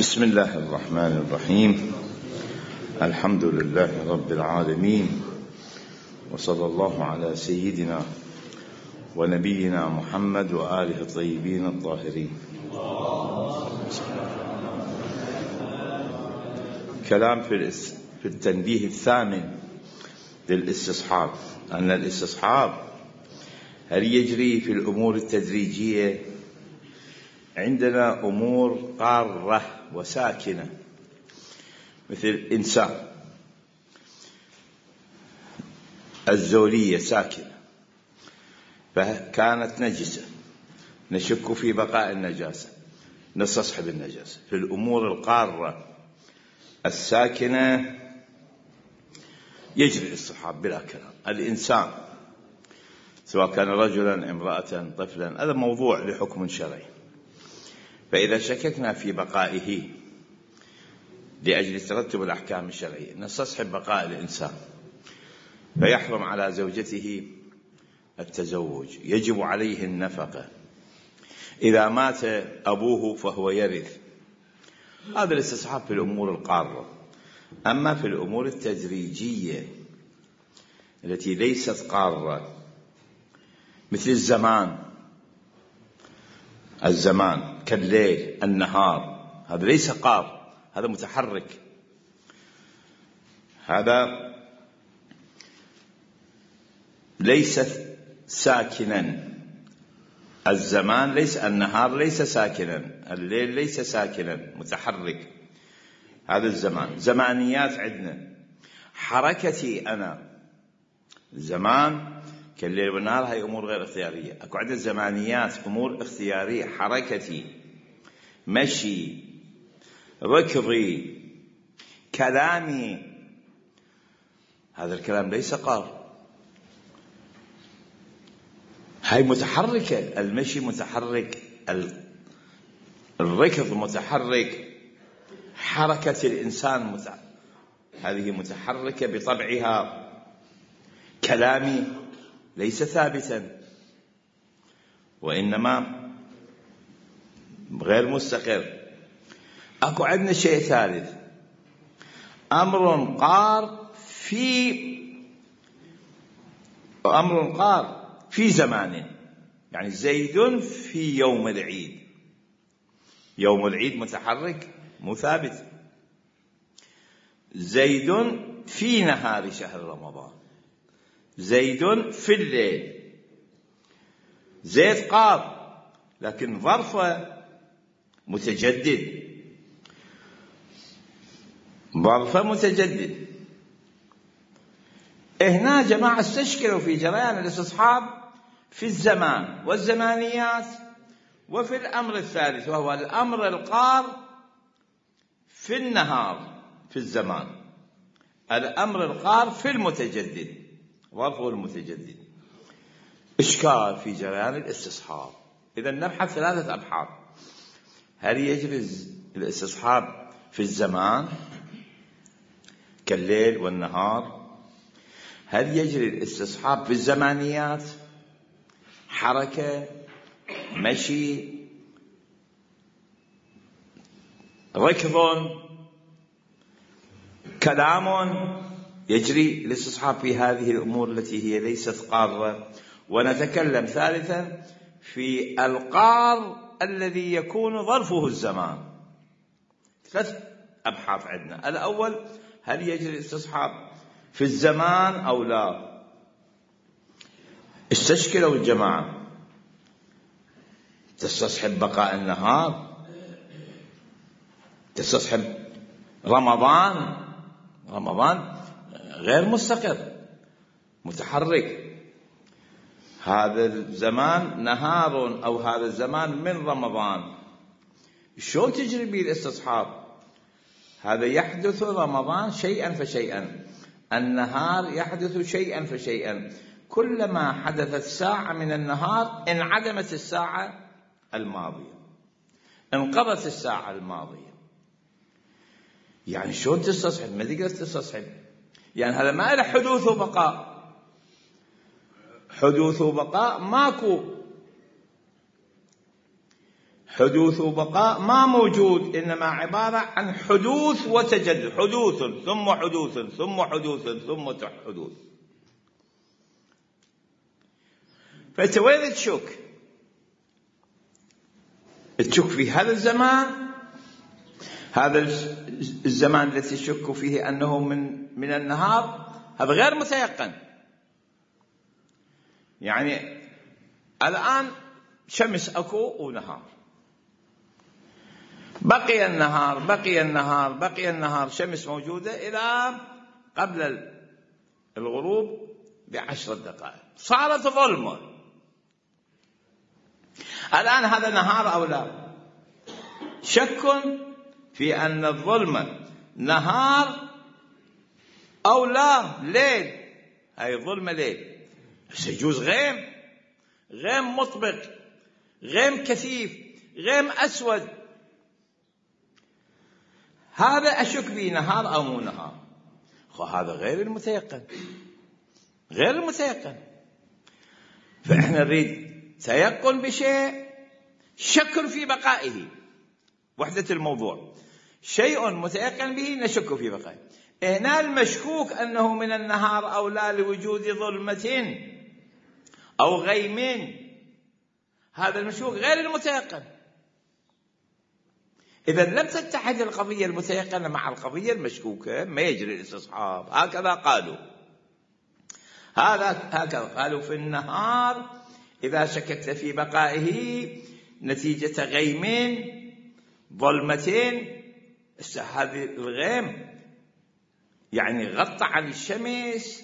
بسم الله الرحمن الرحيم. الحمد لله رب العالمين، وصلى الله على سيدنا ونبينا محمد وآله الطيبين الطاهرين. كلام في التنبيه الثامن للاستصحاب، أن الاستصحاب هل يجري في الأمور التدريجية؟ عندنا أمور قارة وساكنة مثل الإنسان، الزولية ساكنة فكانت نجسة، نشك في بقاء النجاسة، نستصحب النجاسة. في الأمور القارة الساكنة يجري الاستصحاب بلا كلام. الإنسان سواء كان رجلا امرأة طفلا، هذا موضوع لحكم شرعي، فإذا شككنا في بقائه لأجل ترتب الأحكام الشرعية نستصحب بقاء الإنسان، فيحرم على زوجته التزوج، يجب عليه النفقة، إذا مات أبوه فهو يرث. هذا الاستصحاب في الأمور القارة. أما في الأمور التدريجية التي ليست قارة مثل الزمان كالليل النهار، هذا ليس قار، هذا متحرك، هذا ليس ساكنا. الزمان ليس، النهار ليس ساكنا، الليل ليس ساكنا، متحرك. هذا الزمان. زمانيات عندنا، حركتي أنا زمان كالليل والنهار، هاي أمور غير اختيارية. أكو عندنا زمانيات أمور اختيارية، حركتي، مشي، ركضي، كلامي، هذا الكلام ليس قار، هاي متحركة. المشي متحرك، الركض متحرك، حركة الإنسان هذه متحركة بطبعها. كلامي ليس ثابتا، وإنما غير مستقر. أكو عندنا شيء ثالث، أمر قار في زمان، يعني زيد في يوم العيد، يوم العيد متحرك مو ثابت. زيد في نهار شهر رمضان، زيد في الليل. زيد قار لكن ظرفه متجدد، ظرفه متجدد. هنا جماعة استشكلوا في جريان الاستصحاب في الزمان والزمانيات، وفي الأمر الثالث وهو الأمر القار في النهار في الزمان، الأمر القار في المتجدد، ظرفه المتجدد. إشكال في جريان الاستصحاب. إذا نبحث ثلاثة أبحاث: هل يجري الاستصحاب في الزمان كالليل والنهار؟ هل يجري الاستصحاب في الزمانيات، حركة، مشي، ركض، كلام؟ يجري الاستصحاب في هذه الأمور التي هي ليست قارة. ونتكلم ثالثا في القار الذي يكون ظرفه الزمان. ثلاث أبحاث عندنا. الأول، هل يجري الاستصحاب في الزمان أو لا؟ استشكلوا الجماعة، تستصحب بقاء النهار، تستصحب رمضان غير مستقر، متحرك. هذا الزمان نهار أو هذا الزمان من رمضان، شو تجري به الاستصحاب؟ هذا يحدث رمضان شيئا فشيئا، النهار يحدث شيئا فشيئا. كلما حدثت ساعة من النهار انعدمت الساعة الماضية، انقضت الساعة الماضية. يعني شو تستصحب؟ ما تقدر تستصحب، يعني هذا ما له حدوث وبقاء. حدوث وبقاء ماكو، حدوث وبقاء ما موجود، إنما عبارة عن حدوث وتجدد، حدوث ثم حدوث ثم حدوث ثم حدوث. فأنت وين تشك؟ تشك في هذا الزمان، هذا الزمان الذي تشك فيه أنه من النهار، هذا غير متيقن. يعني الآن شمس أكو ونهار، بقي النهار شمس موجودة إلى قبل الغروب ب10 دقائق، صارت ظلمة. الآن هذا نهار أو لا؟ شك في أن الظلمة نهار أو لا ليل، هاي الظلمة ليل. يجوز غيم مطبق، غيم كثيف، غيم أسود، هذا أشك به نهار أو مو نهار. هذا غير المتيقن. فإحنا نريد تيقن بشيء، شك في بقائه، وحدة الموضوع. شيء متيقن به نشك في بقائه. هنا المشكوك أنه من النهار أو لا لوجود ظلمة أو غيم، هذا المشكوك غير المتيقن. إذا لم تتحد القضية المتيقنة مع القضية المشكوكة ما يجري الاستصحاب. هكذا قالوا في النهار إذا شككت في بقائه نتيجة غيمين ظلمتين، هذه الغيم يعني غطى عن الشمس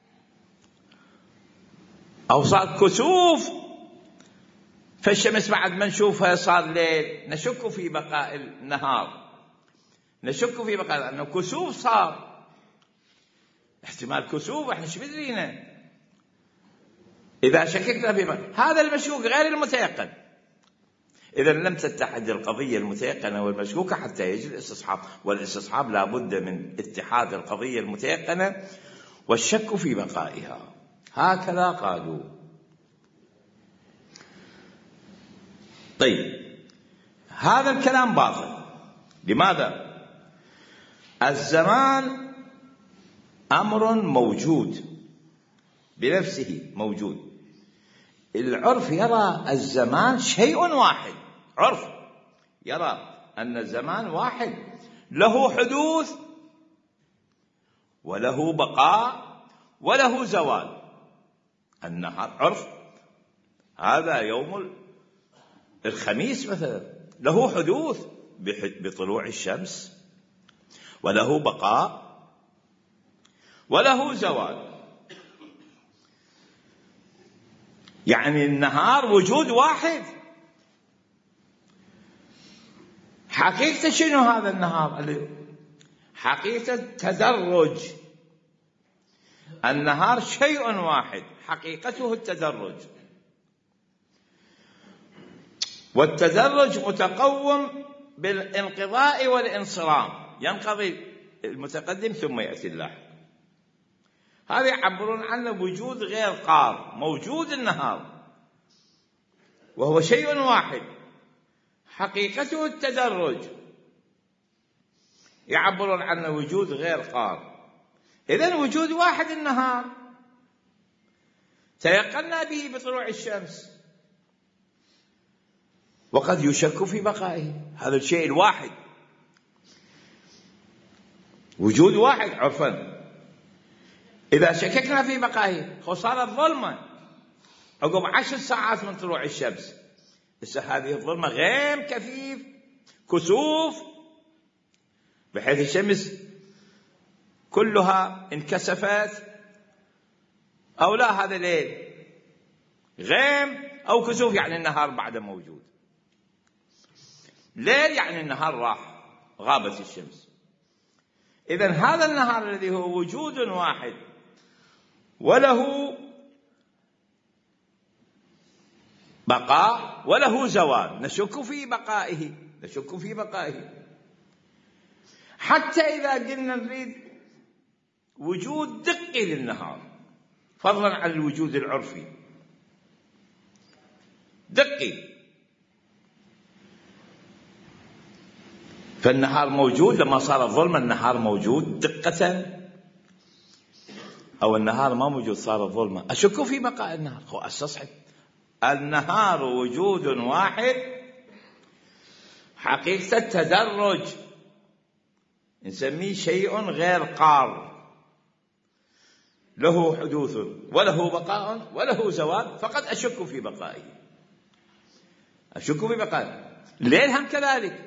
أو صار كسوف، فالشمس بعد ما نشوفها صار ليل، نشك في بقاء النهار، نشك في بقاء لأنه كسوف صار، احتمال كسوف احنا شو بدرينا. إذا شككنا في بقاء هذا المشكوك غير المتيقن. إذا لم تتحد القضية المتيقنة والمشكوكة حتى يجري الاستصحاب، والاستصحاب لا بد من اتحاد القضية المتيقنة والشك في بقائها. هكذا قالوا. طيب هذا الكلام باطل. لماذا؟ الزمان أمر موجود بنفسه، موجود. العرف يرى الزمان شيء واحد، عرف يرى أن الزمان واحد، له حدوث وله بقاء وله زوال. النهار عرف هذا يوم الخميس مثلا له حدوث بطلوع الشمس، وله بقاء وله زوال. يعني النهار وجود واحد. حقيقة شنو هذا النهار؟ حقيقة تدرج. النهار شيء واحد حقيقته التدرج، والتدرج متقوم بالانقضاء والانصرام، ينقضي المتقدم ثم يأتي اللاحق. هذا يعبرون عنه وجود غير قار، موجود النهار وهو شيء واحد حقيقته التدرج، يعبرون عنه وجود غير قار. إذن وجود واحد النهار تيقنا به بطلوع الشمس، وقد يشك في بقائه. هذا الشيء الواحد وجود واحد عرفا. إذا شككنا في بقائه صارت ظلمة عقب 10 ساعات من طلوع الشمس. هذه الظلمة غيم كثيف كسوف، بحيث الشمس كلها انكسفت، أو لا هذا ليل. غيم أو كسوف يعني النهار بعد موجود، ليل يعني النهار راح، غابت الشمس. إذن هذا النهار الذي هو وجود واحد وله بقاء وله زوال، نشك في بقائه. حتى إذا قلنا نريد وجود دقي للنهار، فضلا عن الوجود العرفي، دقي فالنهار موجود لما صار الظلم، النهار موجود دقة، أو النهار ما موجود صار الظلمة. أشك في بقاء النهار، هو استصحب النهار وجود واحد، حقيقة التدرج نسميه شيء غير قار، له حدوث وله بقاء وله زوال، فقد أشك في بقائه، أشك في بقائه. الليل هم كذلك،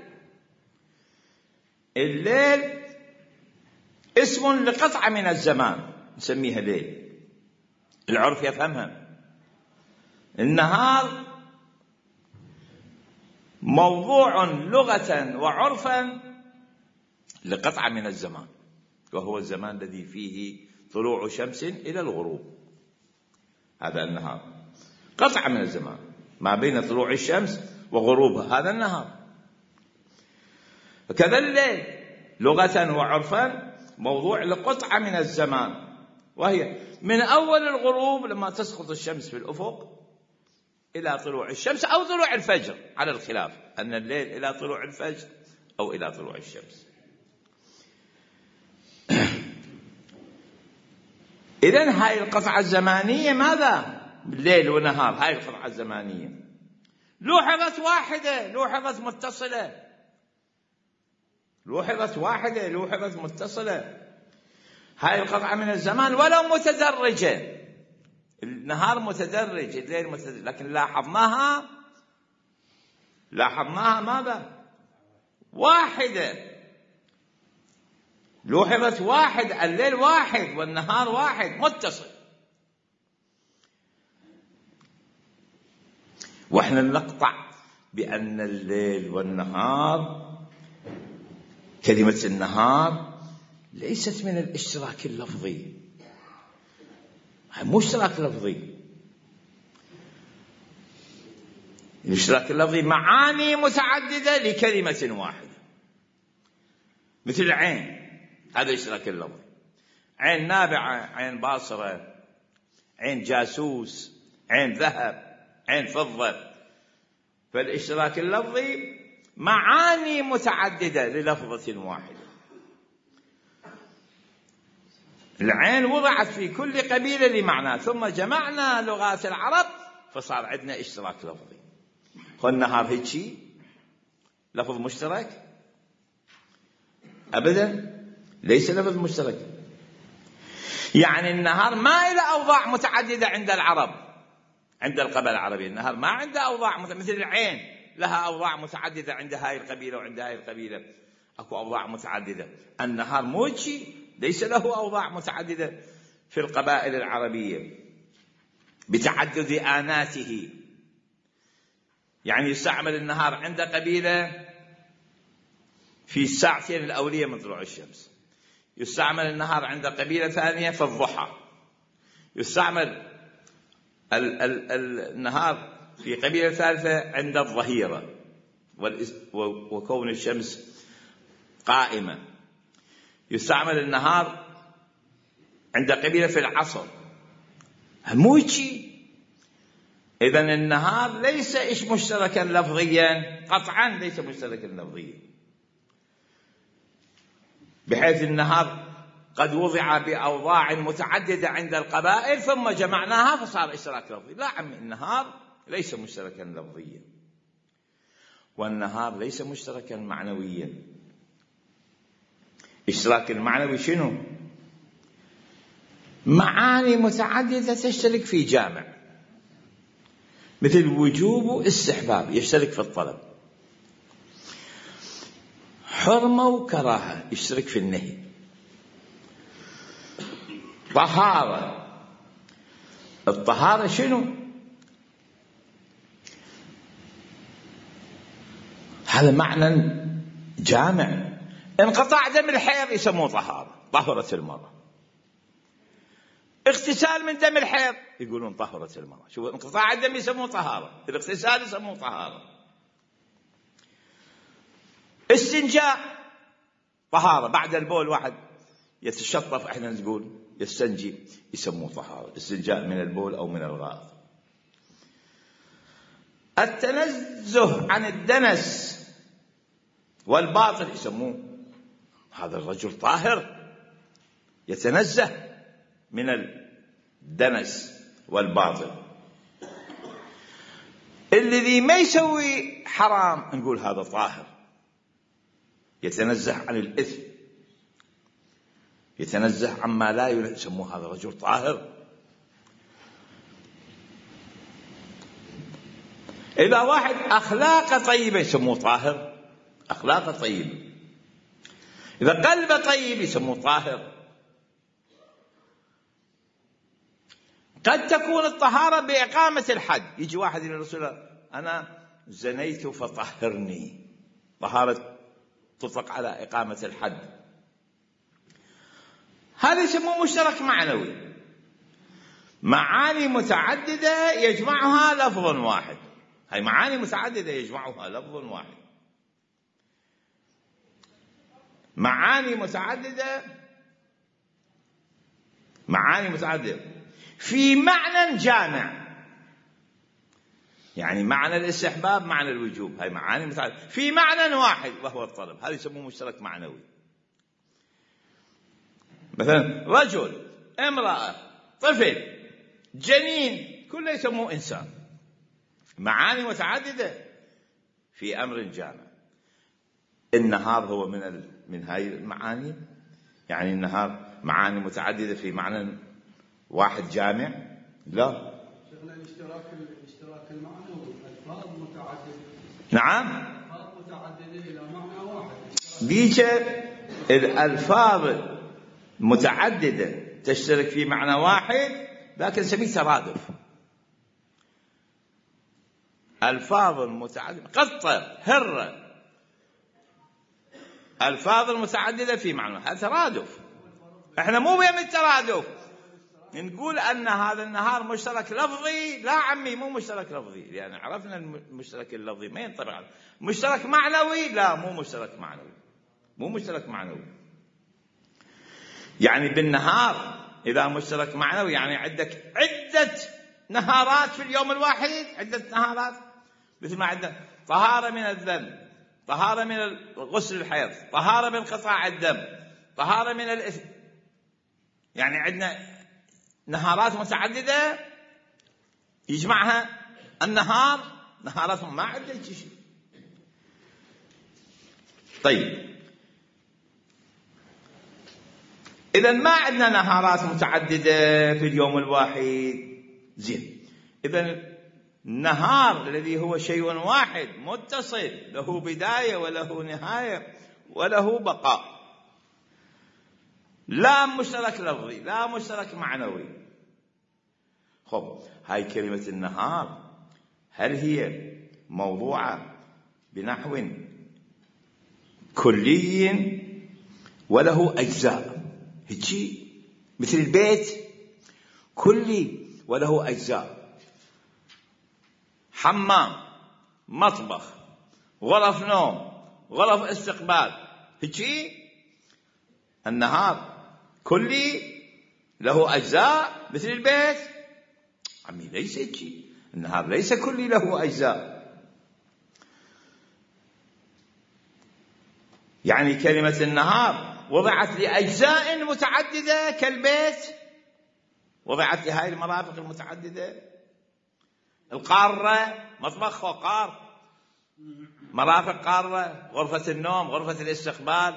الليل اسم لقطعة من الزمان نسميها ليل، العرف يفهمها. النهار موضوع لغة وعرفا لقطعة من الزمان، وهو الزمان الذي فيه طلوع شمس إلى الغروب، هذا النهار، قطعة من الزمان ما بين طلوع الشمس وغروبها، هذا النهار. وكذا الليل لغة وعرفا موضوع لقطعة من الزمان، وهي من أول الغروب لما تسقط الشمس في الأفق إلى طلوع الشمس أو طلوع الفجر، على الخلاف أن الليل إلى طلوع الفجر أو إلى طلوع الشمس. إذن هاي القطعة الزمانية ماذا؟ الليل ونهار، هاي القطعة الزمانية لوحظت واحدة، لوحظت متصلة، لوحظت واحدة، لوحظت متصلة، هاي القطعة من الزمان ولو متدرجة. النهار متدرج، الليل متدرج، لكن لاحظناها ماذا؟ واحدة، لوحظت واحد، الليل واحد والنهار واحد متصل. واحنا نقطع بأن الليل والنهار، كلمة النهار ليست من الاشتراك اللفظي، مو اشتراك لفظي. الاشتراك اللفظي معاني متعددة لكلمة واحدة، مثل العين، هذا الاشتراك اللفظي، عين نابعة، عين باصرة، عين جاسوس، عين ذهب، عين فضة. فالاشتراك اللفظي معاني متعددة للفظة واحدة. العين وضعت في كل قبيلة لمعنى، ثم جمعنا لغات العرب فصار عندنا اشتراك لفظي. والنهار هيك شيء لفظ مشترك؟ أبدا، ليس لفظ مشترك. يعني النهار ما إلى أوضاع متعددة عند العرب، عند القبائل العربية النهار ما عنده أوضاع مثل العين لها أوضاع متعددة عند هاي القبيلة وعند هاي القبيلة، أكو أوضاع متعددة. النهار مو شيء، ليس له أوضاع متعددة في القبائل العربية بتعدد آناته. يعني يستعمل النهار عند قبيلة في الساعتين الأولية من طلوع الشمس، يستعمل النهار عند قبيلة ثانية في الضحى، يستعمل النهار في قبيلة ثالثة عند الظهيرة وكون الشمس قائمة، يستعمل النهار عند قبيلة في العصر، مو شيء. إذن النهار ليس مشتركا لفظيا، قطعا ليس مشتركا لفظيا، بحيث النهار قد وضع بأوضاع متعددة عند القبائل ثم جمعناها فصار اشتراك لفظي. لا عمي، النهار ليس مشتركا لفظيا، والنهار ليس مشتركا معنويا. اشتراك المعنوي شنو؟ معاني متعددة تشترك في جامع، مثل وجوب واستحباب يشترك في الطلب، حرمة وكراهة يشترك في النهي، طهارة. الطهارة شنو؟ هذا معنى جامع. انقطاع دم الحيض يسموه طهارة، طهرت المرأة. اغتسال من دم الحيض يقولون طهرت المرأة. شوف، انقطاع الدم يسموه طهارة، الاغتسال يسموه طهارة. استنجاء طهارة، بعد البول واحد يتشطف، احنا نقول يستنجي، يسموه طهارة، استنجاء من البول أو من الغائط. التنزه عن الدنس والباطل يسموه هذا الرجل طاهر يتنزه من الدنس والباطل. الذي ما يسوي حرام نقول هذا طاهر يتنزه عن الإثم، يتنزه عما لا يسموه هذا رجل طاهر. إذا واحد أخلاقه طيبة يسموه طاهر، أخلاقه طيبة. إذا قلبه طيب يسموه طاهر. قد تكون الطهارة بإقامة الحد. يجي واحد إلى الرسول أنا زنيت فطهرني، طهارة تطلق على إقامة الحد. هذا يسموه مشترك معنوي، معاني متعددة يجمعها لفظ واحد. هاي معاني متعددة يجمعها لفظ واحد، معاني متعددة في معنى جامع. يعني معنى الاستحباب، معنى الوجوب، هاي معاني متعددة في معنى واحد وهو الطلب. هذا يسموه مشترك معنوي. مثلا رجل، امرأة، طفل، جنين، كله يسموه إنسان. معاني متعددة في أمر جامع. النهار هو من هاي المعاني. يعني النهار معاني متعددة في معنى واحد جامع. لا شيخنا الاشتراك المعنوي الفاظ متعددة. نعم، الفاظ متعددة إلى معنى واحد. بيجي الألفاظ متعددة تشترك في معنى واحد، لكن نسميه ترادف. ألفاظ متعددة، قطة، هرة، ألفاظ متعددة في معنى، هذا ترادف. احنا مو بهم الترادف، نقول أن هذا النهار مشترك لفظي. لا عمي، مو مشترك لفظي، لأن يعني عرفنا المشترك اللفظي ما ينطبق على مشترك معنوي. لا، مو مشترك معنوي، مو مشترك معنوي. يعني بالنهار إذا مشترك معنوي يعني عندك عدة نهارات في اليوم الواحد، عدة نهارات، مثل ما عندنا طهارة من الذنب، طهارة من غسل الحيض، طهارة من قطاع الدم، طهارة من الإثم. يعني عندنا نهارات متعددة يجمعها النهار، نهارات ما عندنا شيء. طيب، إذا ما عندنا نهارات متعددة في اليوم الواحد، زين. إذا النهار الذي هو شيء واحد متصل، له بداية وله نهاية وله بقاء، لا مشترك لفظي لا مشترك معنوي. خب، هاي كلمة النهار هل هي موضوعة بنحو كلي وله أجزاء؟ هيجي مثل البيت كلي وله أجزاء، حمام، مطبخ، غرف نوم، غرف استقبال. هيجي النهار كلي له أجزاء مثل البيت. عمي ليس هيجي، النهار ليس كلي له أجزاء. يعني كلمة النهار وضعت لأجزاء متعددة كالبيت، وضعت لهذه المرافق المتعددة. القارة مطبخ وقار، مرافق قارة، غرفة النوم، غرفة الاستقبال،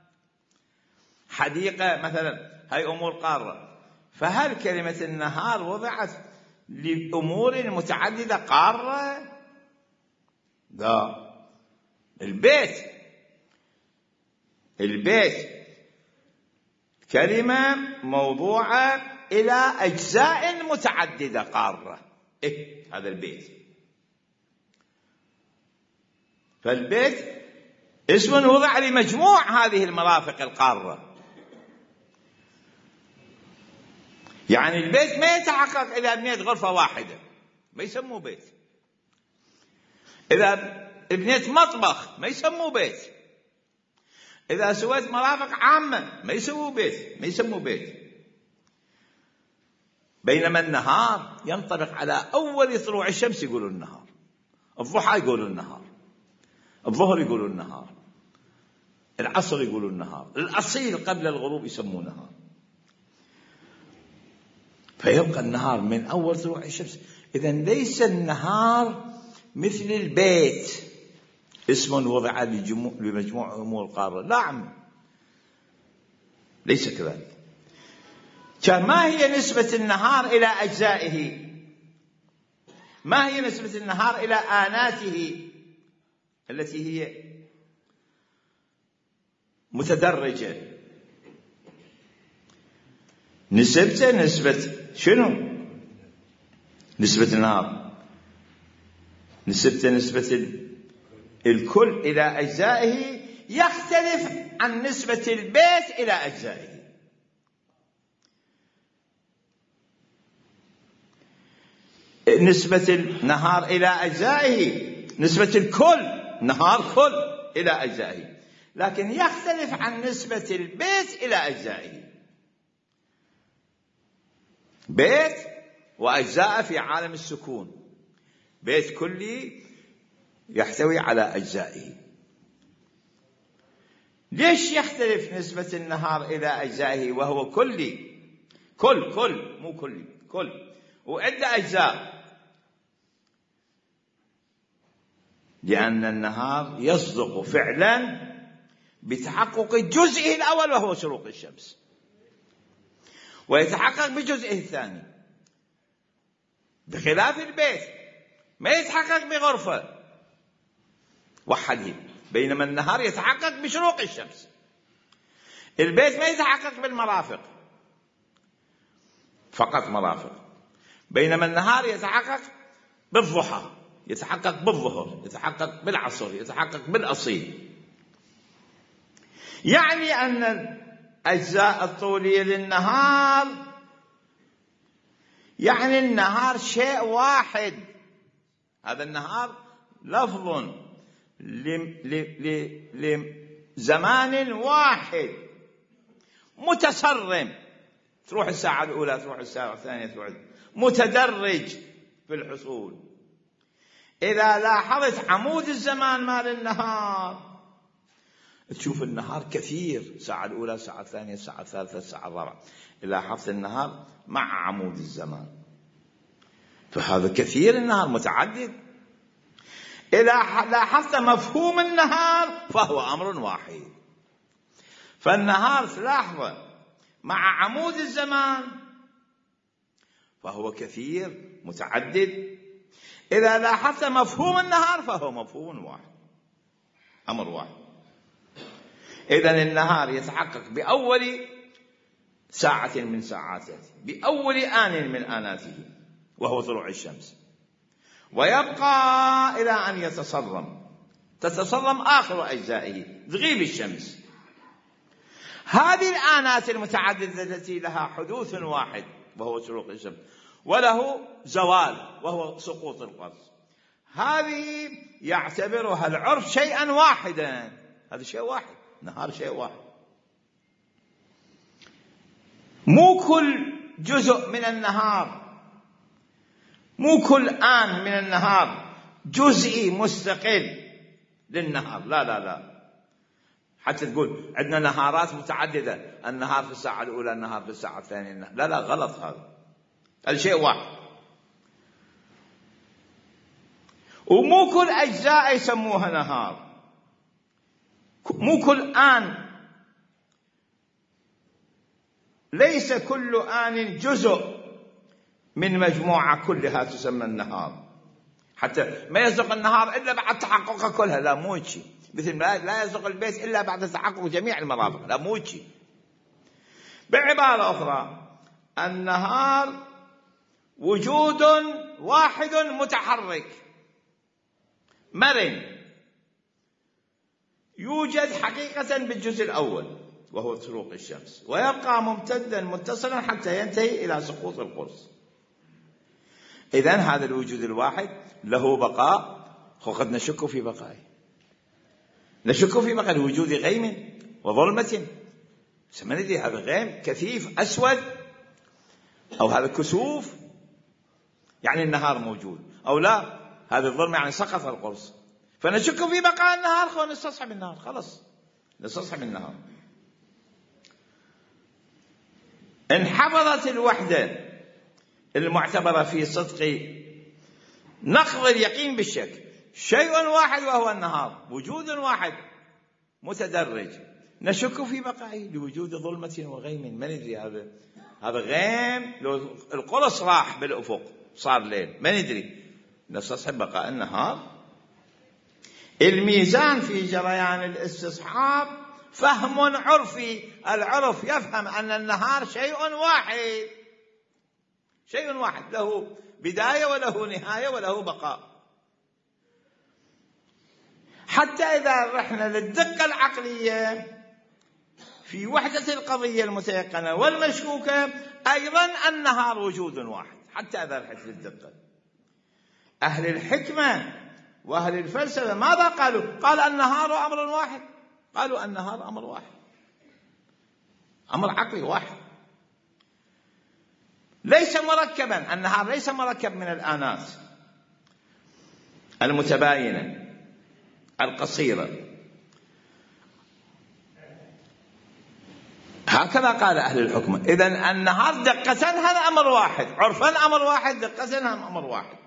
حديقة مثلا، هاي أمور قارة. فهل كلمة النهار وضعت لأمور متعددة قارة؟ لا. البيت كلمة موضوعة إلى أجزاء متعددة قارة. هذا البيت. فالبيت اسم وضع لمجموع هذه المرافق القارة. يعني البيت ما يتحقق إذا بنيت غرفة واحدة، ما يسموه بيت. إذا بنيت مطبخ ما يسموه بيت. إذا سويت مرافق عامة ما يسموه بيت. بينما النهار ينطبق على أول طلوع الشمس يقولوا النهار، الضحى يقولوا النهار، الظهر يقولوا النهار، العصر يقولوا النهار، الأصيل قبل الغروب يسموه نهار. فيبقى النهار من أول طلوع الشمس. إذن ليس النهار مثل البيت اسم وضع لمجموع أمور القارة، لا عم، ليس كذلك. ما هي نسبة النهار إلى أجزائه؟ ما هي نسبة النهار إلى آناته التي هي متدرجة؟ نسبة شنو؟ نسبة النهار، نسبة الكل إلى أجزائه يختلف عن نسبة البيت إلى أجزائه. نسبة النهار إلى أجزائه نسبة الكل، نهار كل إلى أجزائه، لكن يختلف عن نسبة البيت إلى أجزائه. بيت وأجزاء في عالم السكون، بيت كلي يحتوي على أجزائه. ليش يختلف نسبة النهار إلى أجزائه وهو كلي؟ كل مو كلي، كل وعدة أجزاء. لأن النهار يصدق فعلا بتحقق جزئه الأول وهو شروق الشمس، ويتحقق بجزئه الثاني، بخلاف البيت ما يتحقق بغرفة وحده، بينما النهار يتحقق بشروق الشمس. البيت ما يتحقق بالمرافق، فقط مرافق، بينما النهار يتحقق بالضحى، يتحقق بالظهر، يتحقق بالعصر، يتحقق بالأصيل. يعني أن الأجزاء الطولية للنهار، يعني النهار شيء واحد. هذا النهار لفظ لزمان واحد متسرم، تروح الساعة الأولى، تروح الساعة الثانية، تروح متدرج في الحصول. إذا لاحظت عمود الزمان مال النهار تشوف النهار كثير، الساعة الأولى، الساعة الثانية، الساعة الثالثة، الساعة الرابعة. إذا لاحظت النهار مع عمود الزمان فهذا كثير، النهار متعدد. إذا لاحظت مفهوم النهار فهو أمر واحد. فالنهار تلاحظه مع عمود الزمان فهو كثير متعدد. إذا لاحظت مفهوم النهار فهو مفهوم واحد، أمر واحد. إذن النهار يتحقق بأول ساعة من ساعاته، بأول آن من آناته وهو طلوع الشمس، ويبقى إلى أن تتصرم آخر أجزائه، تغيب الشمس. هذه الآنات المتعددة التي لها حدوث واحد وهو شروق الشمس، وله زوال وهو سقوط القرص، هذه يعتبرها العرف شيئا واحدا. هذا شيء واحد، نهار شيء واحد. مو كل جزء من النهار، مو كل آن من النهار جزئي مستقل للنهار، لا لا لا. حتى تقول عندنا نهارات متعددة، النهار في الساعة الأولى، النهار في الساعة الثانية، لا لا، غلط. هذا شيء واحد. ومو كل أجزاء يسموها نهار، مو كل آن، ليس كل آن جزء من مجموعة كلها تسمى النهار. حتى ما يصدق النهار إلا بعد تحقق كلها، لا مو شيء. مثل ما لا يصدق البيت إلا بعد تحقق جميع المرافق، لا مو شيء. بعبارة أخرى، النهار وجود واحد متحرك مرن، يوجد حقيقة بالجزء الأول وهو شروق الشمس، ويبقى ممتدا متصلا حتى ينتهي إلى سقوط القرص. إذن هذا الوجود الواحد له بقاء، وقد نشك في بقائه، نشك في بقاء وجود غيم وظلمة. سمندي هذا غيم كثيف أسود، أو هذا كسوف يعني النهار موجود، أو لا هذا الظلمة يعني سقط القرص. فنشك في بقاء النهار، نستصحب النهار، خلص نستصحب النهار. انحفظت الوحدة المعتبرة في صدق نقض اليقين بالشك، شيء واحد وهو النهار، وجود واحد متدرج نشك في بقائه لوجود ظلمة وغيم. ما ندري هذا غيم، لو القرص راح بالأفق صار ليل ما ندري، نستصحب بقاء النهار. الميزان في جريان الاستصحاب فهم عرفي، العرف يفهم أن النهار شيء واحد، شيء واحد له بداية وله نهاية وله بقاء. حتى إذا رحنا للدقة العقلية في وحدة القضية المتيقنة والمشكوكة أيضا النهار وجود واحد. حتى إذا رحت للدقة، أهل الحكمة وأهل الفلسفة ماذا قالوا؟ قال النهار أمر واحد، قالوا النهار أمر واحد، أمر عقلي واحد ليس مركبا. النهار ليس مركب من الآنات المتباينة القصيرة، هكذا قال أهل الحكمة. إذن النهار دقة هذا أمر واحد، عرفا أمر واحد، دقة أمر واحد.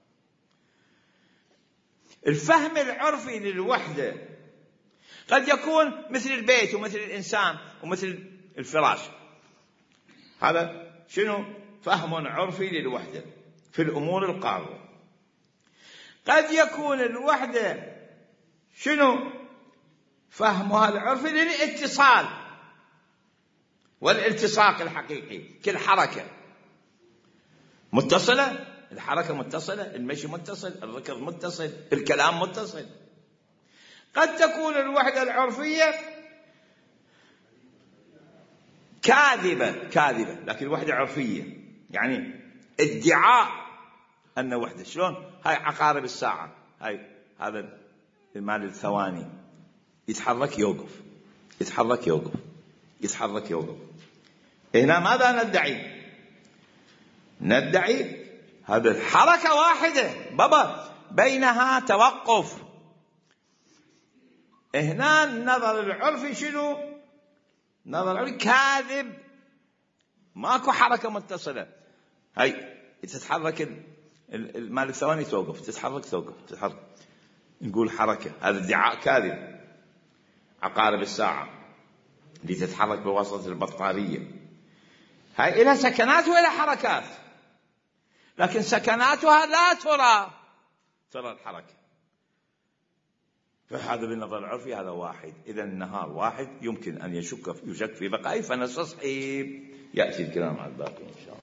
الفهم العرفي للوحدة قد يكون مثل البيت ومثل الإنسان ومثل الفراش. هذا شنو؟ فهم عرفي للوحدة في الأمور القارة. قد يكون الوحدة شنو؟ فهمها العرفي للاتصال والالتصاق الحقيقي. كل حركة متصلة، الحركة متصلة، المشي متصل، الركض متصل، الكلام متصل. قد تكون الوحدة العرفية كاذبة لكن وحدة عرفية، يعني ادعاء أن وحدة. شلون؟ هاي عقارب الساعة، هاي هذا المال الثواني، يتحرك يوقف، يتحرك يوقف، يتحرك يوقف. هنا ماذا ندعي؟ ندعي هذه الحركة واحدة بابا بينها توقف. هنا النظر العرفي شنو؟ نظر العرفي كاذب، ماكو حركة متصلة. هاي تتحرك المال الثواني توقف، تتحرك توقف، تتحرك، نقول حركة. هذا ادعاء كاذب. عقارب الساعة اللي تتحرك بواسطة البطارية، هاي لها سكنات ولا حركات، لكن سكناتها لا ترى الحركة. فهذا بالنظر العرفي هذا واحد. إذا النهار واحد يمكن أن يشك في بقائه، فنستصحب. يأتي الكلام على الباقي إن شاء الله.